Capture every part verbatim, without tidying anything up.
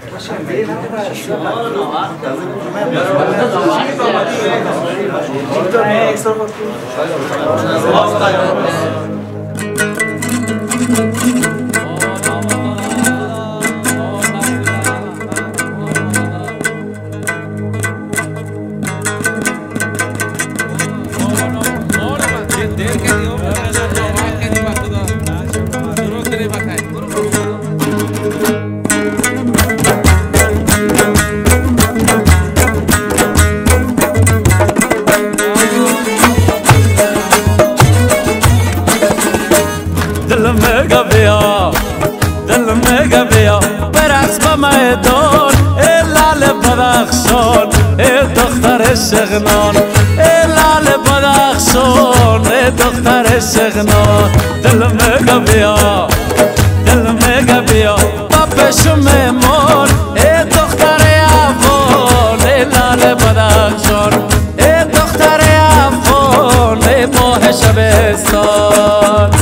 شغنان لال بدخشان دختر شغنان دل میگه بیا دل میگه بیا بابشو میمون دختر افغان لال بدخشان دختر افغان ماه شبستان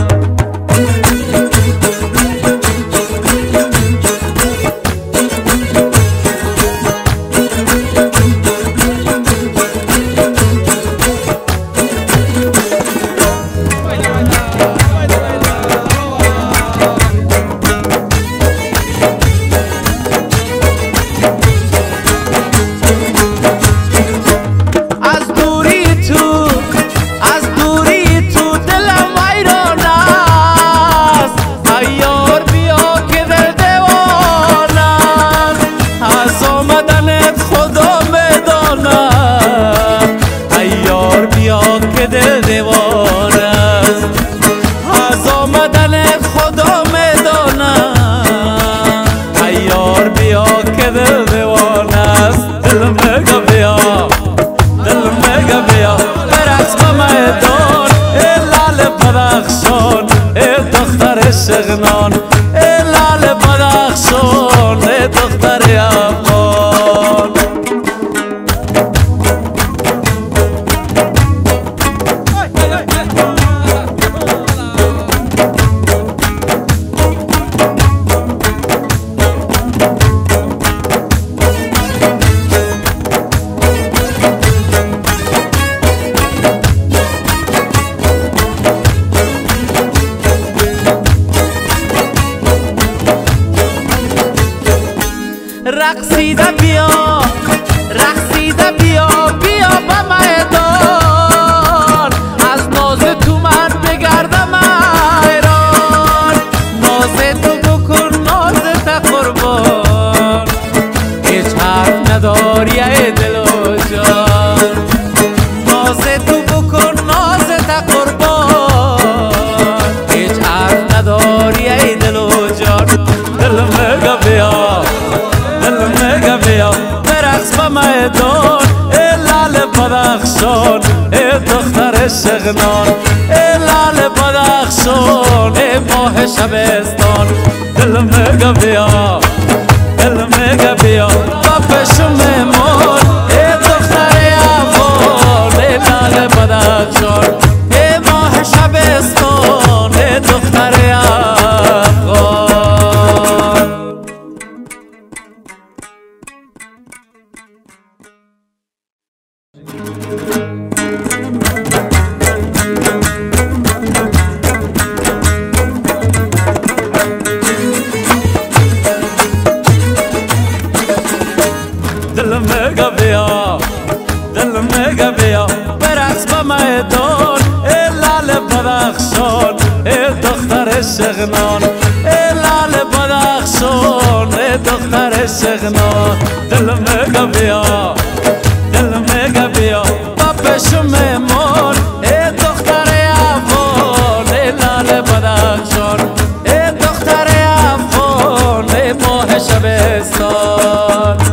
شغنان لال بدخشان دختر افغان رقصیده بیا رقصیده بیا بیا به میدان از ناز تو من بگردم حیران ناز تو بکن ناز تا قربان هیچ حرف نداری ای دل و جان ناز تو بکن ناز تا قربان هیچ حرف نداری ای دل و جان دل میگه بیا دل میگه بیا برقص به میدان لال بدخشان دختر شغنان لال بدخشان ماه شبستان دل میگه بیا دل میگه بیا بابشو میمون دختر افغان لال بدخشان ماه شبستان دختر افغان دل میگه بیا دل میگه بیا برقص به میدان لال بدخشان دختر شغنان لال بدخشان دختر شغنان دل میگه بیا دل میگه بیا بابشو میمون دختر افغان لال بدخشان دختر افغان ماه شبستان